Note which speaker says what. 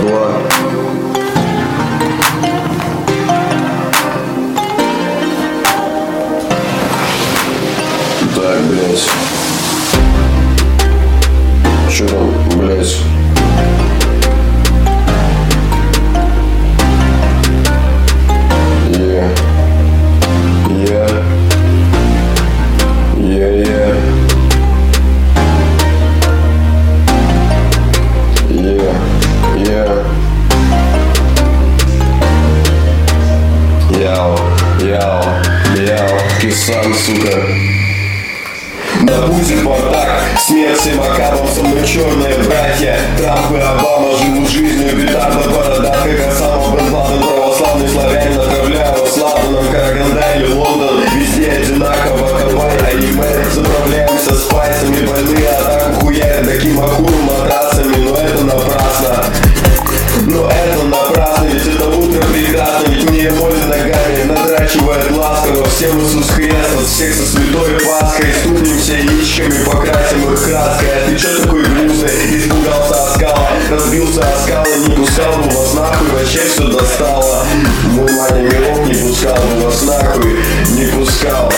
Speaker 1: 2. Так, блядь. Чё там, блядь? Ты сам, сука.
Speaker 2: На пути бардак, смерть всем акабам, со мной черные братья. Трамп и Обама живут жизнью петарда бородах, как Осама бен Ладен, православный славянин, отправляю вас Ладаном, Караганда или Лондон. Везде одинаково, Хавай, аниме. Заправляемся спайсами, больные атаку хуярят таким акуром матрасами. Но это напрасно, ведь это утро прекрасно. Ведь мне молит ногами, надрачивает ласково. Всем Иисус Христ, от всех со святой Пасхой. Стукнемся яичками, покрасим их краской. А ты чё такой грустный? Испугался оскала, разбился о скалы. Не пускал бы вас нахуй, вообще все достало. Мой Маня Миров не пускал бы вас нахуй, не пускал.